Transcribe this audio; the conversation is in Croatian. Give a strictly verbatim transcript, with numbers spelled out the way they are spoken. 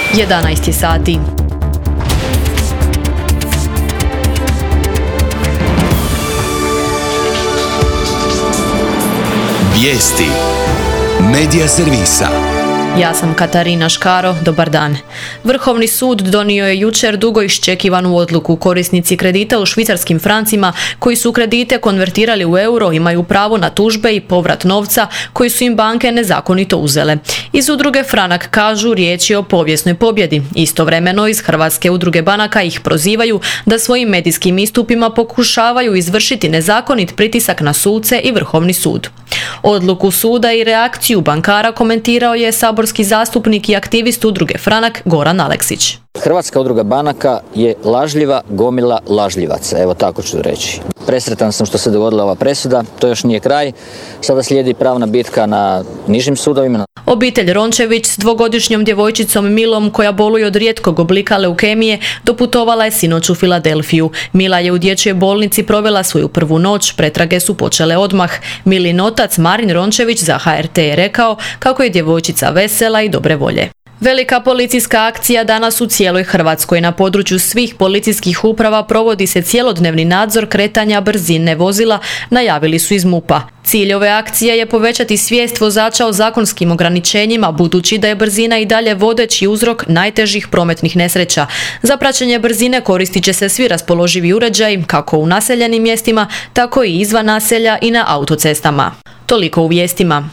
jedanaest je sati. Vijesti Medija servisa. Ja sam Katarina Škaro, dobar dan. Vrhovni sud donio je jučer dugo iščekivanu odluku. Korisnici kredita u švicarskim francima koji su kredite konvertirali u euro imaju pravo na tužbe i povrat novca koji su im banke nezakonito uzele. Iz udruge Franak kažu riječ je o povijesnoj pobjedi. Istovremeno iz Hrvatske udruge banaka ih prozivaju da svojim medijskim istupima pokušavaju izvršiti nezakonit pritisak na suce i Vrhovni sud. Odluku suda i reakciju bankara komentirao je saborski zastupnik i aktivist udruge Franak Goran Aleksić. Hrvatska udruga banaka je lažljiva gomila lažljivaca, evo tako ću reći. Presretan sam što se dogodila ova presuda, to još nije kraj, sada slijedi pravna bitka na nižim sudovima. Obitelj Rončević s dvogodišnjom djevojčicom Milom, koja boluje od rijetkog oblika leukemije, doputovala je sinoć u Filadelfiju. Mila je u dječjoj bolnici provela svoju prvu noć, pretrage su počele odmah. Milin otac Marin Rončević za H R T je rekao kako je djevojčica vesela i dobre volje. Velika policijska akcija danas u cijeloj Hrvatskoj. Na području svih policijskih uprava provodi se cjelodnevni nadzor kretanja brzine vozila, najavili su iz MUP-a. Cilj ove akcije je povećati svijest vozača o zakonskim ograničenjima, budući da je brzina i dalje vodeći uzrok najtežih prometnih nesreća. Za praćenje brzine koristit će se svi raspoloživi uređaji, kako u naseljenim mjestima, tako i izvan naselja i na autocestama. Toliko u vijestima.